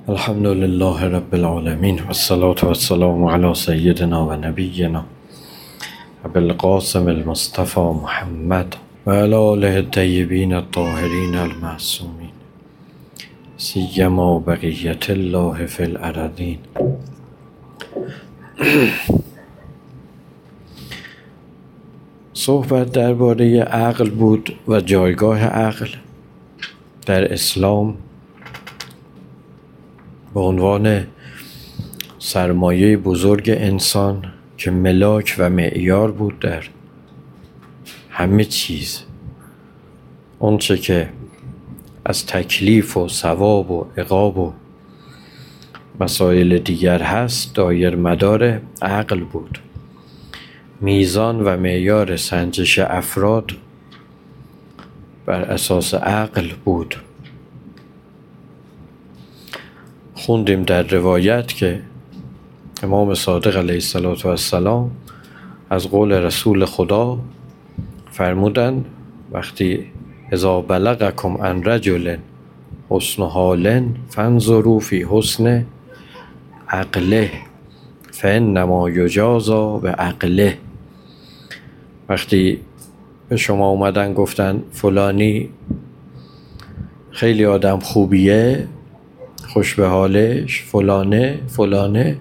الحمد لله رب العالمين والصلاة والسلام على سيدنا و نبينا ابي القاسم المصطفى محمد و على آله الطیبین الطاهرین المعصومین سیما بقیة الله فی الارضین. صحبت درباره عقل بود و جایگاه عقل در اسلام به عنوان سرمایه بزرگ انسان که ملاک و معیار بود در همه چیز. اونچه که از تکلیف و ثواب و عقاب و مسائل دیگر هست دایر مدار عقل بود. میزان و معیار سنجش افراد بر اساس عقل بود. خوندیم در روایت که امام صادق علیه السلام از قول رسول خدا فرمودند وقتی اذا بلغکم عن رجل حسن حال فانظروا فی حسن عقله فانما یجازی بعقله. وقتی به شما اومدن گفتن فلانی خیلی آدم خوبیه، خوش به حالش، فلانه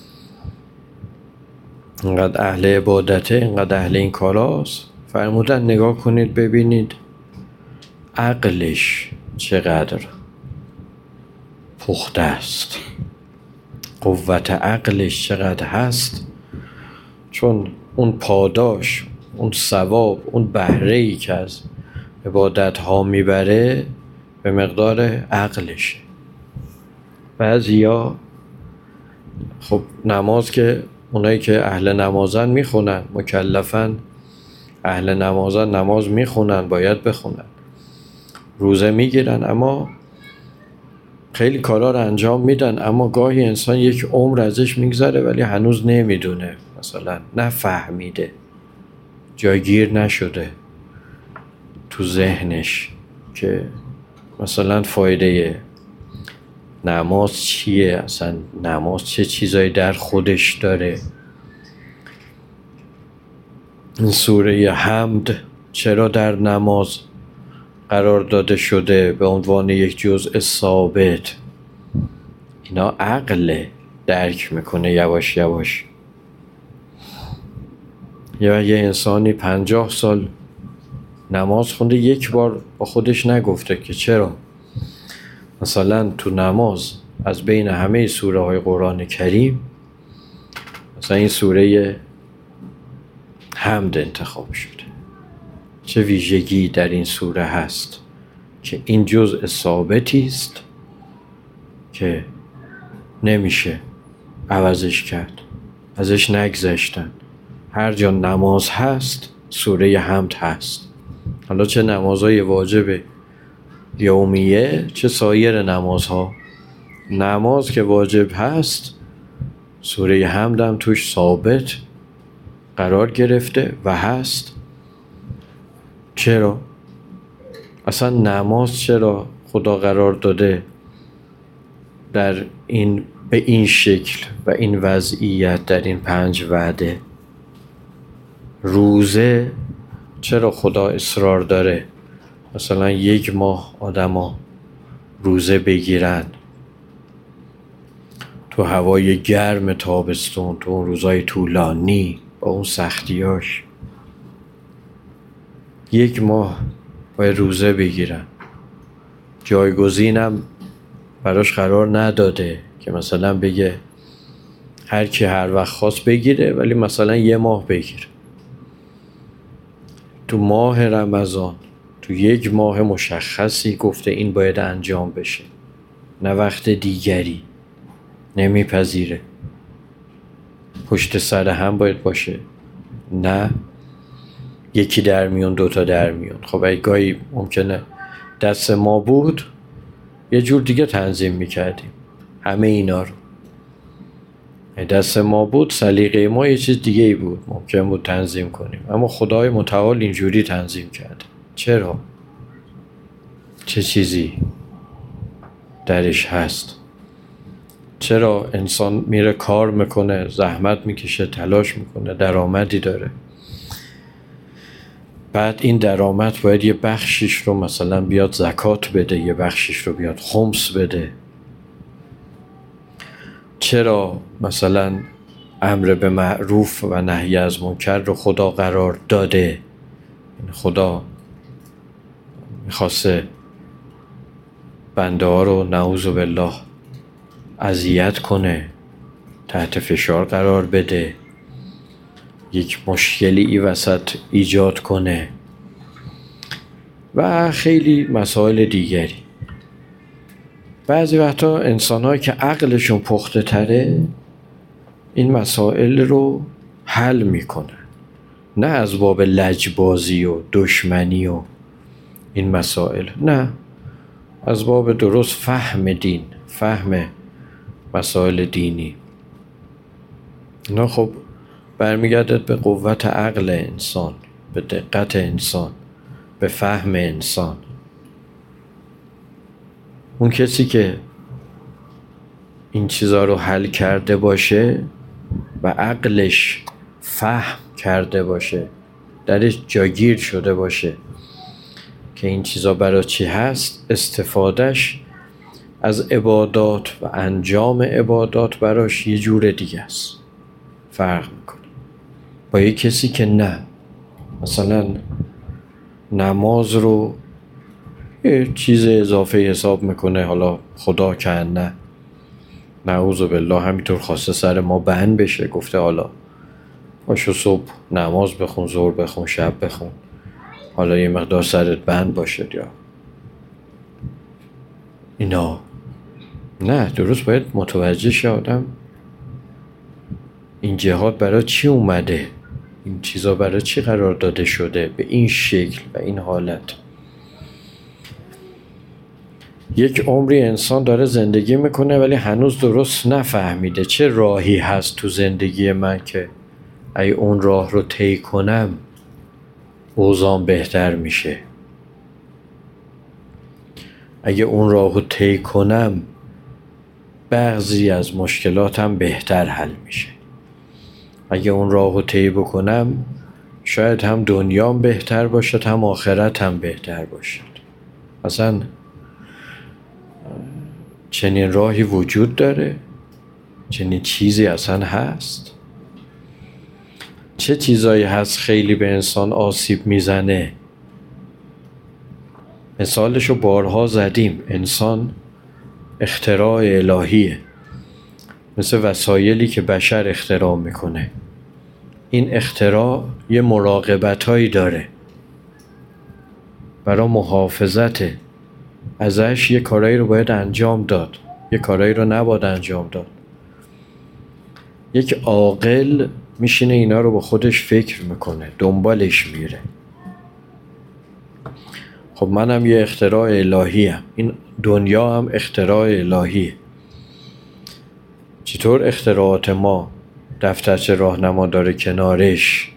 اینقدر اهل عبادته، اینقدر اهل این کاراست، فرمودن نگاه کنید ببینید عقلش چقدر پخته است، قوت عقلش چقدر هست، چون اون پاداش، اون ثواب، اون بهره‌ای که از عبادت ها میبره به مقدار عقلش. بعضیا خب نماز که اونایی که اهل نمازن میخونن، مکلفن، اهل نمازن، نماز میخونن، باید بخونن، روزه میگیرن، اما خیلی کارا رو انجام میدن، اما گاهی انسان یک عمر ازش میگذره ولی هنوز نمیدونه، مثلا نفهمیده، جایگیر نشده تو ذهنش که مثلا فایده نماز چیه، اصلا نماز چه چیزایی در خودش داره، این سوره حمد چرا در نماز قرار داده شده به عنوان یک جزء ثابت. اینا عقل درک میکنه یواش یواش. یا یه انسانی 50 سال نماز خونده، یک بار با خودش نگفته که چرا مثلا تو نماز از بین همه سوره های قرآن کریم مثلا این سوره حمد انتخاب شده، چه ویژگی در این سوره هست که این جزء ثابتی است که نمیشه عوضش کرد، ازش نگذشتن. هر جا نماز هست سوره حمد هست، حالا چه نمازهای واجب یومیه چه سایر نمازها. نماز که واجب هست سوره حمد هم توش ثابت قرار گرفته و هست. چرا؟ اصلا نماز چرا خدا قرار داده در این به این شکل و این وضعیت در این 5 وعده؟ روزه چرا خدا اصرار داره مثلا 1 ماه آدما روزه بگیرن تو هوای گرم تابستون، تو اون روزای طولانی با اون سختیاش 1 ماه باید روزه بگیرن؟ جایگزینم براش قرار نداده که مثلا بگه هر کی هر وقت خواست بگیره، ولی مثلا 1 ماه بگیره. تو ماه رمضان تو 1 ماه مشخصی گفته این باید انجام بشه، نه وقت دیگری، نمیپذیره. پشت سر هم باید باشه، نه یکی در میون 2 تا در میون. خب اگه گاهی ممکنه دست ما بود یه جور دیگه تنظیم میکردیم همه اینا رو، دست ما بود سلیقه ما یه چیز دیگه ای بود، ممکن بود تنظیم کنیم، اما خدای متعال اینجوری تنظیم کرده. چرا؟ چه چیزی درش هست؟ چرا انسان میره کار میکنه، زحمت میکشه، تلاش میکنه، درآمدی داره، بعد این درآمد باید یه بخشیش رو مثلا بیاد زکات بده، یه بخشیش رو بیاد خمس بده. چرا مثلا امر به معروف و نهی از منکر رو خدا قرار داده؟ خدا میخواسته بنده ها رو نعوذ بالله اذیت کنه، تحت فشار قرار بده، یک مشکلی ای وسط ایجاد کنه و خیلی مسائل دیگری. بعضی وقتا انسان‌هایی که عقلشون پخته تره این مسائل رو حل میکنن، نه از باب لجبازی و دشمنی و این مسائل، نه، از باب درست فهم دین، فهم مسائل دینی. نه خب برمیگردد به قوت عقل انسان، به دقت انسان، به فهم انسان. اون کسی که این چیزا رو حل کرده باشه و عقلش فهم کرده باشه، درش جاگیر شده باشه که این چیزا برای چی هست، استفادهش از عبادات و انجام عبادات براش یه جور دیگه است، فرق میکنه با یه کسی که نه، مثلا نماز رو یه چیز اضافه حساب میکنه، حالا خدا که نه، نعوذ بالله همینطور خواسته سر ما بند بشه، گفته حالا پاشو صبح نماز بخون، ظهر بخون، شب بخون، حالا یه مقدار سرت بند باشه یا اینا. نه، درست باید متوجه شه آدم این جهاد برای چی اومده، این چیزا برای چی قرار داده شده به این شکل و این حالت. یک عمری انسان داره زندگی میکنه ولی هنوز درست نفهمیده چه راهی هست تو زندگی من که اگه اون راه رو طی کنم اوضاعم بهتر میشه، اگه اون راه رو طی کنم بعضی از مشکلاتم بهتر حل میشه، اگه اون راه رو طی بکنم شاید هم دنیام بهتر باشد هم آخرتم بهتر باشد. اصلا چنین راهی وجود داره؟ چنین چیزی اصلا هست؟ چه چیزایی هست خیلی به انسان آسیب میزنه؟ مثالشو بارها زدیم. انسان اختراع الهیه، مثل وسایلی که بشر اختراع میکنه. این اختراع یه مراقبتایی داره برای محافظت ازش، یه کارایی رو باید انجام داد، یه کارایی رو نباید انجام داد. یک عاقل میشینه اینا رو با خودش فکر میکنه، دنبالش میره. خب منم یه اختراع الهیم، این دنیا هم اختراع الهیه. چطور اختراعات ما دفترچه راهنما داره کنارش،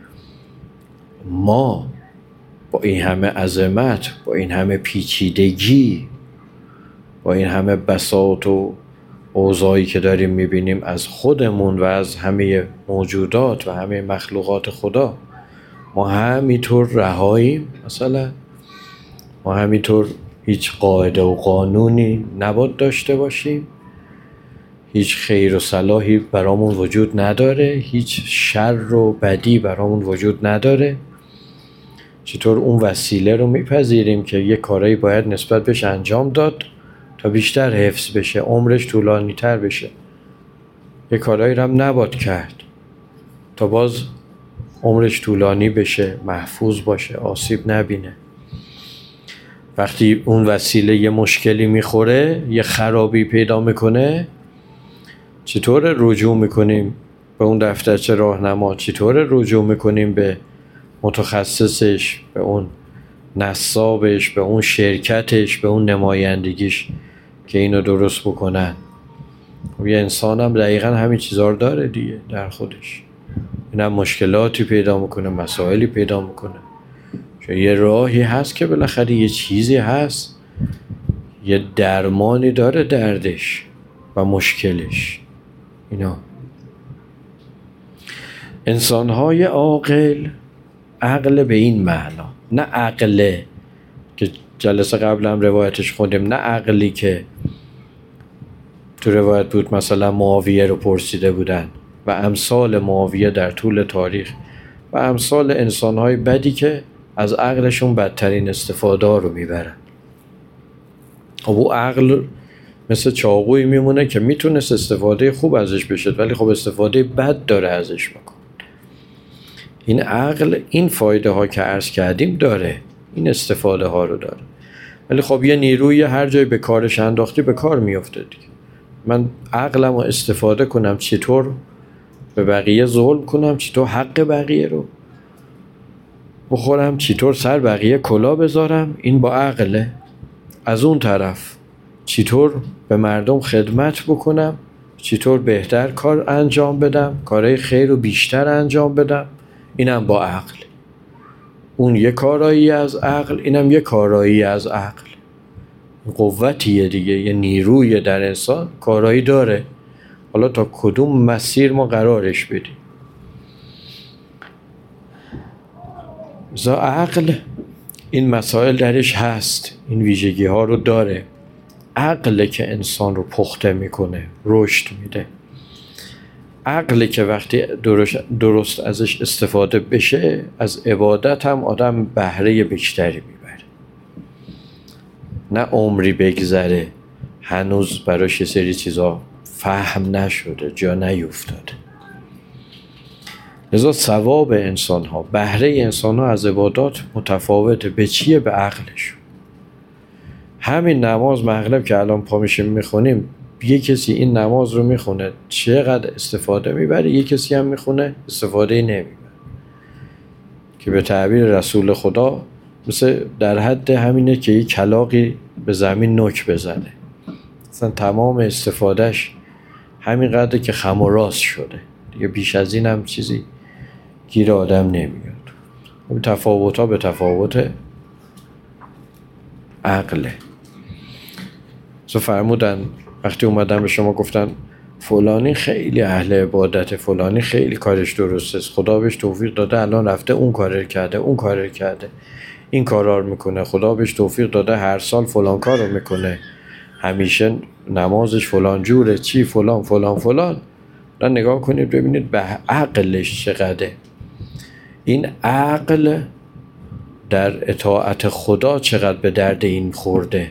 ما با این همه عظمت، با این همه پیچیدگی، با این همه بساط و اوضاعی که داریم میبینیم از خودمون و از همه موجودات و همه مخلوقات خدا، ما همینطور رهاییم؟ مثلا ما همینطور هیچ قاعده و قانونی نباید داشته باشیم؟ هیچ خیر و صلاحی برامون وجود نداره؟ هیچ شر و بدی برامون وجود نداره؟ چطور اون وسیله رو میپذیریم که یه کارایی باید نسبت بهش انجام داد تا بیشتر حفظ بشه، عمرش طولانی تر بشه، یه کارایی رو هم نباید کرد تا باز عمرش طولانی بشه، محفوظ باشه، آسیب نبینه. وقتی اون وسیله یه مشکلی میخوره، یه خرابی پیدا میکنه، چطور رجوع میکنیم به اون دفترچه راهنما؟ چطور رجوع میکنیم به متخصصش، به اون نصابش، به اون شرکتش، به اون نمایندگیش که اینو درست بکنن؟ یه انسان هم دقیقا همین چیزا رو داره دیگه در خودش. این هم مشکلاتی پیدا میکنه، مسائلی پیدا میکنه. یه راهی هست که بالاخره یه چیزی هست، یه درمانی داره دردش، و مشکلش. اینا انسان‌های عاقل، عقل به این معنا، نه عقله که جلسه قبل هم روایتش خوندیم، نه عقلی که تو روایت بود مثلا معاویه رو پرسیده بودن و امثال معاویه در طول تاریخ و امثال انسان‌های بدی که از عقلشون بدترین استفاده رو میبرن. خب او عقل مثل چاقویی میمونه که میتونست استفاده خوب ازش بشه، ولی خب استفاده بد داره ازش میکنه. این عقل این فایده ها که عرض کردیم داره، این استفاده ها رو داره، ولی خب یه نیروی هر جای به کارش انداختی به کار میفته دیگه. من عقلم رو استفاده کنم چطور به بقیه ظلم کنم، چطور حق بقیه رو بخورم، چطور سر بقیه کلا بذارم، این با عقله. از اون طرف چطور به مردم خدمت بکنم، چطور بهتر کار انجام بدم، کارهای خیر رو بیشتر انجام بدم، اینم با عقل. اون یه کارایی از عقل، اینم یه کارایی از عقل. قوتیه دیگه، یه نیروی در انسان کارایی داره، حالا تا کدوم مسیر ما قرارش بدیم. عقل این مسائل درش هست، این ویژگی ها رو داره. عقله که انسان رو پخته میکنه، رشد میده. عقله که وقتی درست ازش استفاده بشه، از عبادت هم آدم بهره بیشتری میبره، نه عمری بگذره هنوز براش یه سری چیزا فهم نشده، جا نیفتاده. لذا ثواب انسان ها، بهره انسان ها از عبادات متفاوته. به چیه؟ به عقلش. همین نماز مغرب که الان پا میشیم میخونیم، یه کسی این نماز رو میخونه چقدر استفاده میبره، یه کسی هم میخونه استفاده نمیبره، که به تعبیر رسول خدا مثل در حد همینه که یه کلاغی به زمین نوک بزنه، مثلا تمام استفادهش همین قدر که خم و راست شده دیگه، بیش از این هم چیزی گیر آدم نمیاد. این تفاوت ها به تفاوت عقله. فرمودن وقتی اومدن به شما گفتن فلانی خیلی اهل عبادت، فلانی خیلی کارش درسته، خدا بهش توفیق داده الان رفته اون کار کرده، اون کار کرده، این کارا رو میکنه، خدا بهش توفیق داده هر سال فلان کار رو میکنه، همیشه نمازش فلان جوره، چی فلان فلان فلان. را نگاه کنید ببینید به عقلش چقدره. این عقل در اطاعت خدا چقدر به درد این خورده،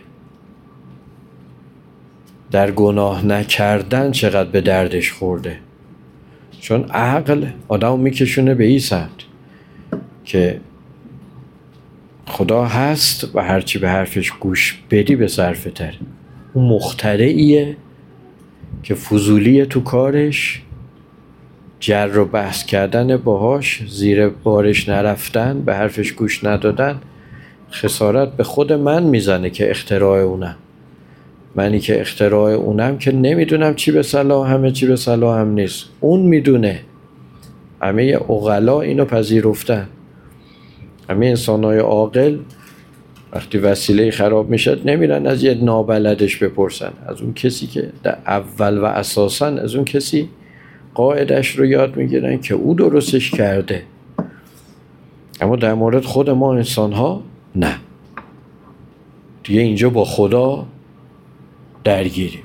در گناه نکردن چقدر به دردش خورده. چون عقل آدم میکشونه به این سمت که خدا هست و هرچی به حرفش گوش بدی به صرفه تر. اون مخترعیه که فضولیه تو کارش، جر و بحث کردن باهاش، زیر بارش نرفتن، به حرفش گوش ندادن، خسارت به خود من میزنه که اختراع اونم. منی که اختراع اونم که نمیدونم چی به صلاح همه، چی به صلاح هم نیست. اون میدونه. همه عقلا اینو پذیرفتن. همه انسان‌های عاقل وقتی وسیله خراب میشه نمیرن از یه نابلدش بپرسن، از اون کسی که در اول و اساساً از اون کسی قاعدش رو یاد میگیرن که او درستش کرده. اما در مورد خود ما انسان‌ها نه. دیگه اینجا با خدا درگیریم.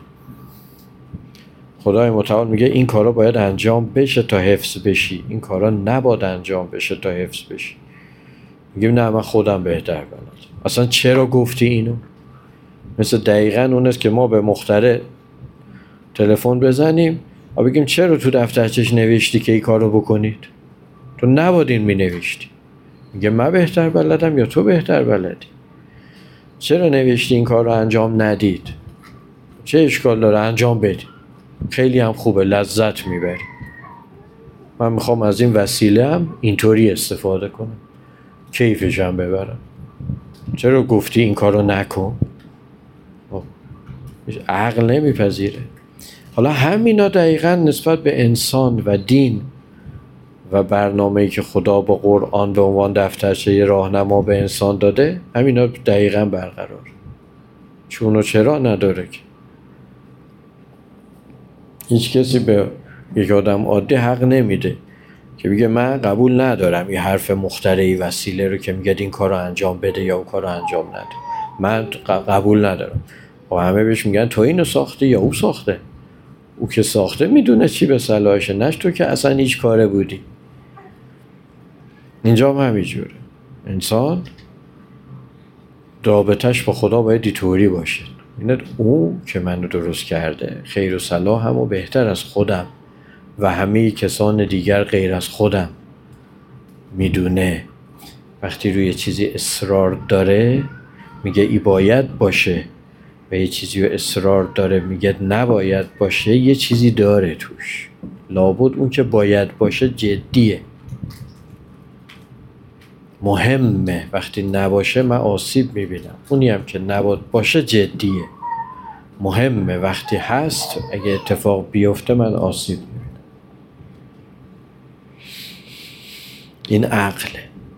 خدای متعال میگه این کارا باید انجام بشه تا حفظ بشی، این کارا نباید انجام بشه تا حفظ بشی. میگیم نه من خودم بهتر بلدم. اصلا چرا گفتی اینو؟ مثل دقیقاً اون است که ما به مخترع تلفن بزنیم و بگیم چرا تو دفترچش نوشتی که این کارو بکنید؟ تو نباید این مینوشتی. میگه من بهتر بلدم یا تو بهتر بلدی؟ چرا نوشتی این کار رو انجام ندید؟ چه اشکال داره انجام بدی؟ خیلی هم خوبه، لذت میبری. من میخوام از این وسیله هم اینطوری استفاده کنم، کیفش هم ببرم. چرا گفتی این کار رو نکن؟ عقل نمیپذیره. حالا همینا دقیقاً نسبت به انسان و دین و برنامه‌ای که خدا با قرآن به عنوان دفترچه راهنما به انسان داده، همینا دقیقاً برقرار. چون و چرا نداره که. هیچ کسی به یک آدم عادی حق نمیده که بگه من قبول ندارم یه حرف مخترعی وسیله رو که میگه این کار رو انجام بده یا اون کار رو انجام نده، من قبول ندارم. و همه بهش میگن تو اینو ساخته یا او ساخته؟ او که ساخته میدونه چی به صلاحشه، نش تو که اصلا هیچ کاره بودی. اینجا هم همینجوره. انسان رابطش با خدا باید دیطوری باشه. اینه او که منو درست کرده خیر و صلاح هم و بهتر از خودم و همه کسان دیگر غیر از خودم میدونه. وقتی روی چیزی اصرار داره میگه ای باید باشه و یه چیزی رو اصرار داره میگه نباید باشه، یه چیزی داره توش. لابد اون که باید باشه جدیه، مهمه. وقتی نباشه من آسیب میبینم. اونی هم که نباید باشه جدیه، مهمه. وقتی هست اگه اتفاق بیفته من آسیب میبینم. این عقله.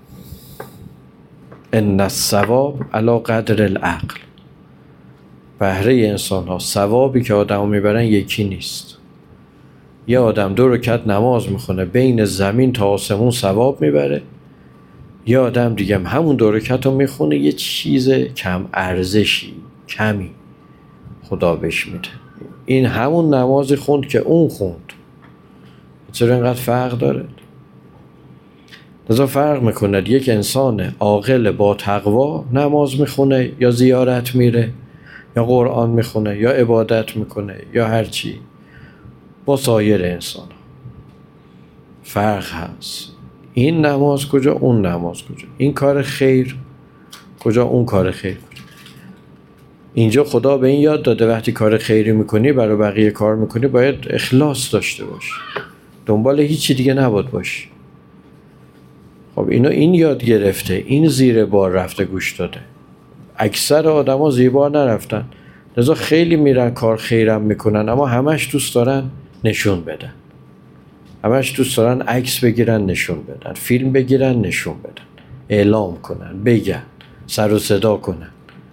ان الثواب علی قدر العقل. بهره انسان ها، ثوابی که آدم میبرن یکی نیست. یه آدم 2 رکعت نماز میخونه بین زمین تا آسمون ثواب میبره، یه آدم دیگه همون 2 رکعت رو میخونه یه چیز کم ارزشی، کمی خدا بهش میده. این همون نمازی خوند که اون خوند. چرا اینقدر فرق داره؟ لذا فرق میکنه یک انسان عاقل با تقوا نماز میخونه یا زیارت میره یا قرآن میخونه یا عبادت میکنه یا هر چی، با سایر انسان فرق هست. این نماز کجا، اون نماز کجا، این کار خیر کجا، اون کار خیر کجا. اینجا خدا به این یاد داده وقتی کار خیری میکنی، برای بقیه کار میکنی، باید اخلاص داشته باشی، دنبال هیچی دیگه نباید باشی. خب این یاد گرفته، این زیر بار رفته گوش داده. اکثر آدم ها زیر بار نرفتن، لذا خیلی میرن کار خیرم میکنن اما همش دوست دارن نشون بدن، همش دوست دارن عکس بگیرن نشون بدن، فیلم بگیرن نشون بدن، اعلام کنن، بگن، سر و صدا کنن.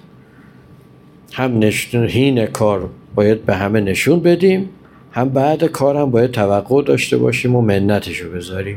هم هین کار باید به همه نشون بدیم، هم بعد کارم باید توقع داشته باشیم و منتشو بذاریم.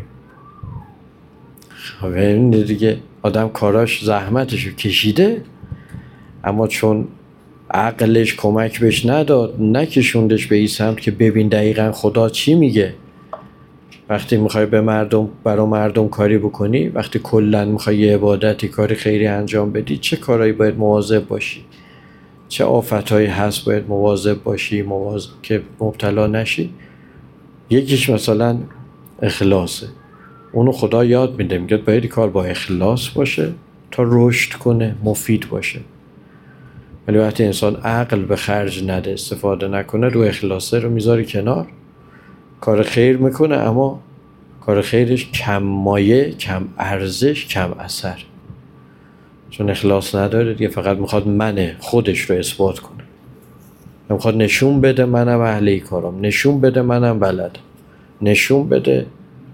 خب این دیگه آدم کاراش زحمتشو کشیده اما چون عقلش کمک بهش نداد، نکشوندش به این سمت که ببین دقیقا خدا چی میگه. وقتی میخوای برای مردم کاری بکنی، وقتی کلن میخوای یه عبادتی، کاری خیری انجام بدی، چه کارهایی باید مواظب باشی، چه آفتهایی هست باید مواظب باشی که مبتلا نشی. یکیش مثلا اخلاصه. اونو خدا یاد میده، میگه باید کار با اخلاص باشه تا رشد کنه، مفید باشه. ولی وقتی انسان عقل به خرج نده، استفاده نکنه، رو اخلاصه رو میذاری کنار، کار خیر میکنه اما کار خیرش کم مایه، کم ارزش، کم اثر. چون اخلاص نداره دیگه، فقط میخواد خودش رو اثبات کنه، میخواد نشون بده منم اهل این کارم، نشون بده منم بلدم، نشون بده،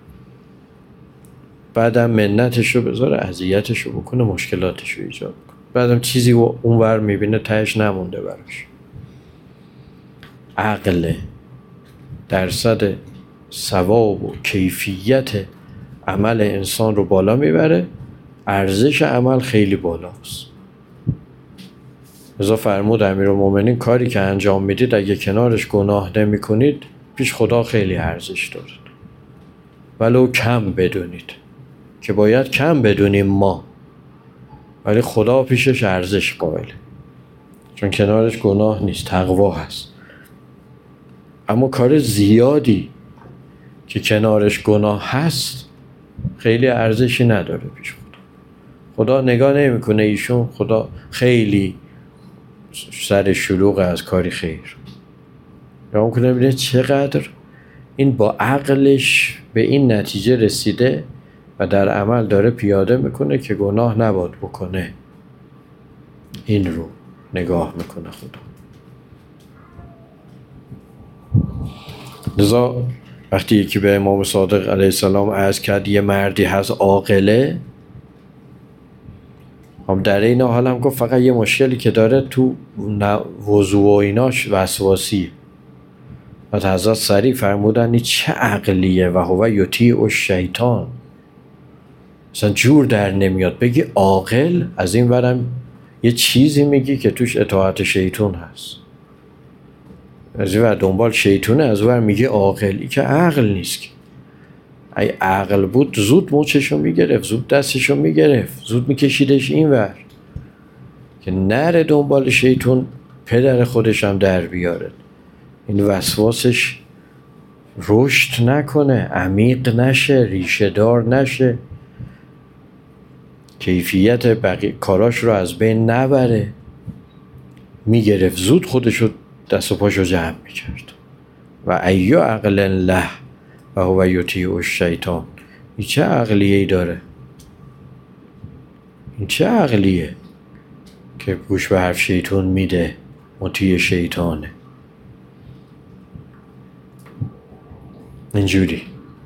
بعدم منتش رو بذاره، اذیتش رو بکنه، مشکلاتش رو ایجاد کنه، بعدم چیزی اونور میبینه تهش نمونده براش. عقل درصد ثواب و کیفیت عمل انسان رو بالا میبره، ارزش عمل خیلی بالاست. لذا فرمود امیرالمومنین کاری که انجام میدید اگه کنارش گناه نمی کنید پیش خدا خیلی ارزش داره، ولو کم بدونید، که باید کم بدونیم ما، ولی خدا پیشش ارزش قائله، چون کنارش گناه نیست، تقوا هست. اما کار زیادی که کنارش گناه هست خیلی ارزشی نداره پیش خدا نگاه نمی کنه ایشون، خدا خیلی سر شلوغ از کاری خیر. یا اون کنه ببینه چقدر این با عقلش به این نتیجه رسیده و در عمل داره پیاده میکنه که گناه نباید بکنه. این رو نگاه میکنه خدا. لذا وقتی یکی به امام صادق علیه السلام عرض کرد یه مردی هست عاقله، هم در این حال هم گفت فقط یه مشکلی که داره تو وضو و ایناش وسواسی، و حضرت سریع فرمودن این چه عقلیه و هو یطیع الشیطان. مثلا جور در نمیاد بگی عاقل، از این ورم یه چیزی میگی که توش اطاعت شیطان هست، از این ور دنبال شیطونه، از ور میگه عاقل. این که عقل نیست. ای عقل بود زود موچشو میگرفت، زود دستشو میگرفت، زود میکشیدش این ور که نره دنبال شیطان پدر خودش هم در بیاره، این وسواسش رشد نکنه، عمیق نشه، ریشه دار نشه، کیفیت کاراش رو از بین نبره. میگرفت زود خودشو دست و پاشو جمع میکرد. و ایو عقل له و هو یطیع الشیطان. این چه عقلیه ای داره؟ این چه عقلیه که گوش به حرف شیطان میده، مطیع شیطانه؟ اینجوری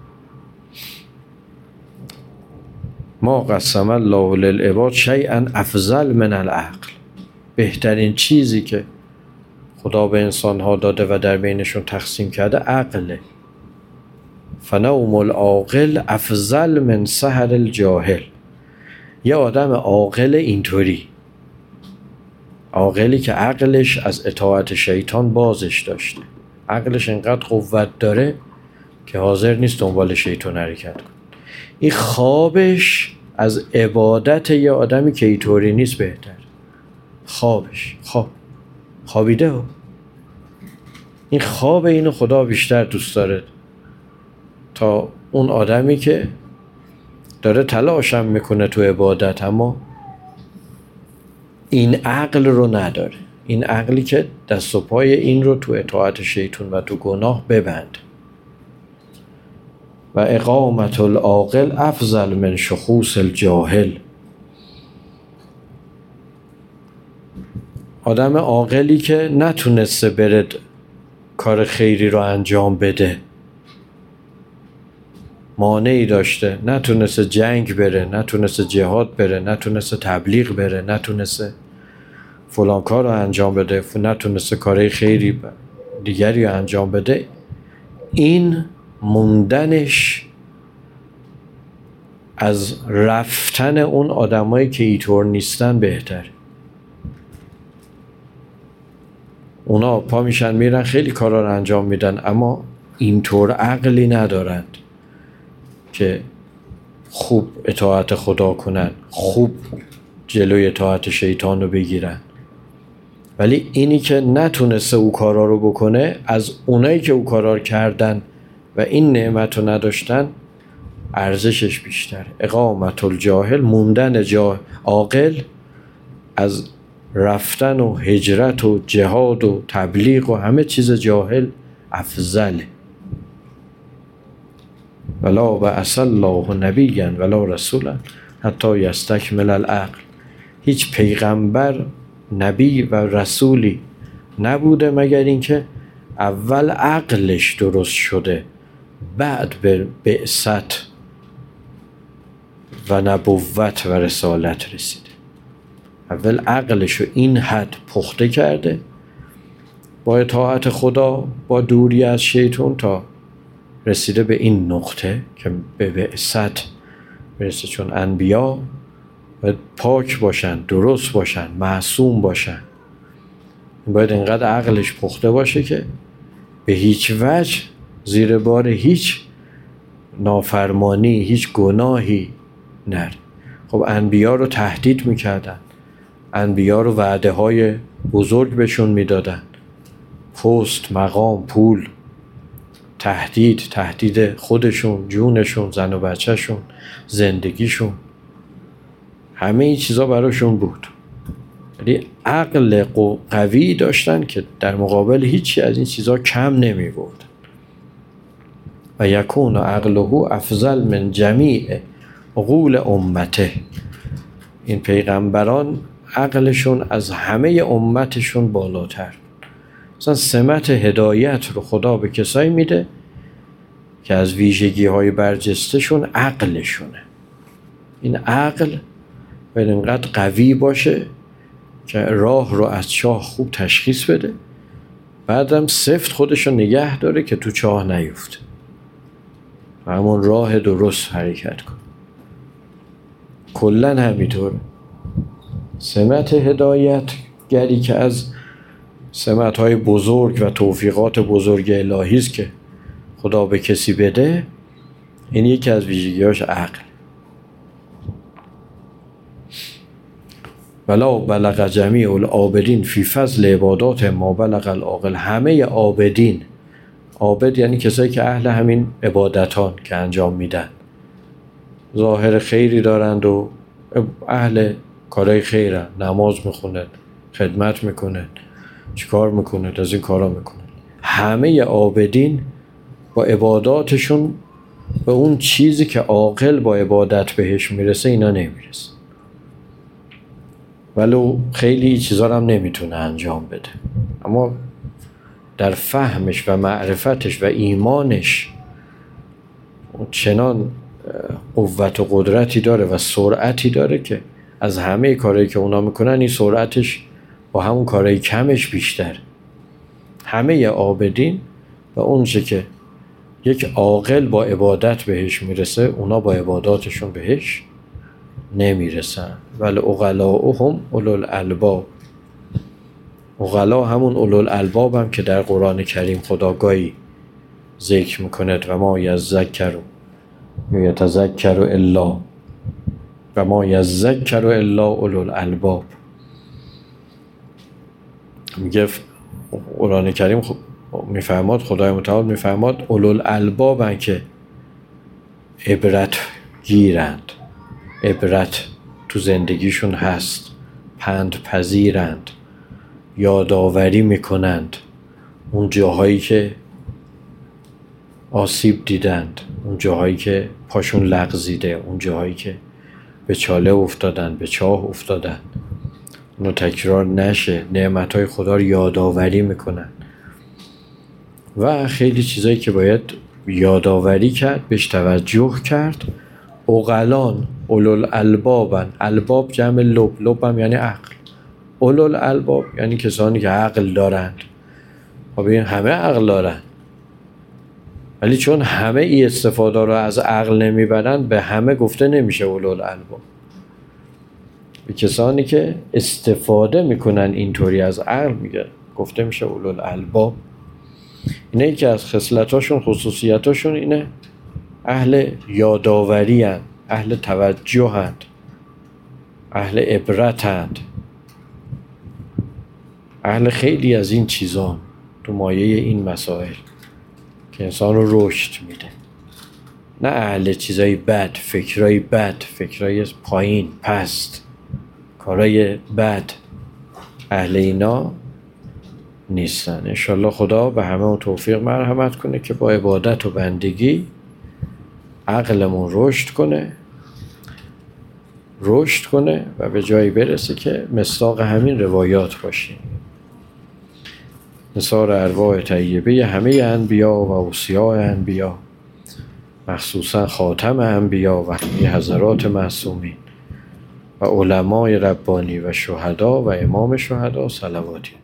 ما قسم الله للعباد شیئا افضل من العقل. بهترین چیزی که خدا به انسان ها داده و در بینشون تقسیم کرده عقله. فنوم العاقل افضل من سحر الجاهل. یه آدم عاقل اینطوری، عاقلی که عقلش از اطاعت شیطان بازش داشته، عقلش انقدر قوت داره که حاضر نیست دنبال شیطان حرکت کنه. این خوابش از عبادت یه آدمی که اینطوری نیست بهتر. خوابش خوابیده ها. این خواب اینو خدا بیشتر دوست داره تا اون آدمی که داره تلاشم میکنه تو عبادت اما این عقل رو نداره، این عقلی که دست و پای این رو تو اطاعت شیطان و تو گناه ببند. و اقامت العاقل افضل من شخوص الجاهل. آدم عاقلی که نتونسته بره کار خیری رو انجام بده، مانعی داشته، نتونسته جنگ بره، نتونسته جهاد بره، نتونسته تبلیغ بره، نتونسته فلان کار رو انجام بده، نتونسته کار خیری دیگری رو انجام بده، این موندنش از رفتن اون آدمایی که اینطور نیستن بهتر. اونا پا میشن میرن خیلی کارا رو انجام میدن اما اینطور عقلی ندارند که خوب اطاعت خدا کنن، خوب جلوی اطاعت شیطان رو بگیرن. ولی اینی که نتونسته او کارا رو بکنه، از اونایی که او کارا رو کردن و این نعمت رو نداشتن ارزشش بیشتر. اقامت الجاهل، موندن عاقل از رفتن و هجرت و جهاد و تبلیغ و همه چیز جاهل افضله. ولا بعث الله نبیا ولا رسولا حتی یستکمل العقل. هیچ پیغمبر، نبی و رسولی نبوده مگر اینکه اول عقلش درست شده، بعد به بعثت و نبوت و رسالت رسیده. اول عقلشو این حد پخته کرده با اطاعت خدا، با دوری از شیطان، تا رسیده به این نقطه که به بعثت برسه. چون انبیا باید پاک باشن، درست باشن، معصوم باشن. باید اینقدر عقلش پخته باشه که به هیچ وجه زیر بار هیچ نافرمانی، هیچ گناهی نره. خب انبیا رو تهدید میکردن، انبیا رو وعده های بزرگ بهشون میدادن، پست، مقام، پول، تهدید خودشون، جونشون، زن و بچهشون، زندگیشون، همه این چیزا براشون بود. ولی عقل قوی داشتن که در مقابل هیچی از این چیزا کم نمی بود. و یکون عقله افضل من جمیع عقول امته. این پیغمبران عقلشون از همه امتشون بالاتر. مثلا سمت هدایت رو خدا به کسایی میده که از ویژگی های برجستشون عقلشونه. این عقل باید اینقدر قوی باشه که راه رو از چاه خوب تشخیص بده بعدم سفت خودشو نگه داره که تو چاه نیفته، همون راه درست حرکت کن. کلن همینطوره. سمت هدایت گری که از سمت‌های بزرگ و توفیقات بزرگ الهی است که خدا به کسی بده، این یکی از ویژگی‌هاش عقل. ولا بلغ جمیع العابدین فی فضل عبادات ما بلغ العاقل. همه عابدین، عابد یعنی کسایی که اهل همین عبادتان که انجام میدن، ظاهر خیری دارند و اهل کارهای خیرن، نماز میخونن، خدمت میکنن، چیکار میکنن، از این کارا میکنن. همه عابدین با عباداتشون به اون چیزی که عاقل با عبادت بهش میرسه اینا نمیرسه، ولو خیلی چیزا هم نمیتونه انجام بده، اما در فهمش و معرفتش و ایمانش چنان قوت و قدرتی داره و سرعتی داره که از همه کارهایی که اونا میکنن این سرعتش با همون کارهای کمش بیشتر. همه عابدین و اون چه که یک عاقل با عبادت بهش میرسه اونا با عباداتشون بهش نمیرسن. ولی عقلاؤهم اولوالالباب. عقلا همون اولوالالباب هم که در قرآن کریم خداگاهی ذکر میکنه و ما یذکر یتذکر الا و ما یذکر الا اولوالالباب. میگه قرآن کریم میفرماد، خدای متعال میفرماد اولوالالبابن که عبرت گیرند، عبرت تو زندگیشون هست، پند پذیرند، یادآوری میکنند اون جاهایی که آسیب دیدند، اون جاهایی که پاشون لغزیده، اون جاهایی که به چاله افتادن، به چاه افتادن، اونو تکرار نشه. نعمتهای خدا رو یادآوری میکنن و خیلی چیزایی که باید یادآوری کرد، بهش توجه کرد. عقلان اولوالالبابن. الباب جمع لب، لب هم یعنی عقل. اولوالالباب یعنی کسانی که عقل دارند. خب این همه عقل دارن، ولی چون همه ای استفاده رو از عقل نمیبرن به همه گفته نمیشه اولوالالباب. به کسانی که استفاده میکنن اینطوری از عقل میگه گفته میشه اولوالالباب. اینه یکی از خصلتاشون، خصوصیتاشون اینه اهل یادآوری هستند، اهل توجه هستند، اهل عبرت هستند، اهل خیلی از این چیزان تو مایه این مسائل که انسان رو رشد میده. نه اهل چیزای بد، فکرای بد، فکرای پایین، پست، کارای بد، اهل اینا نیستن. انشالله خدا به همه توفیق مرحمت کنه که با عبادت و بندگی عقلمون رشد کنه و به جایی برسه که مصداق همین روایات باشیم. نثار ارواح طیبه همه انبیا و اوصیاء انبیا، مخصوصا خاتم انبیا و همه حضرات معصومین و علمای ربانی و شهدا و امام شهدا صلواتی.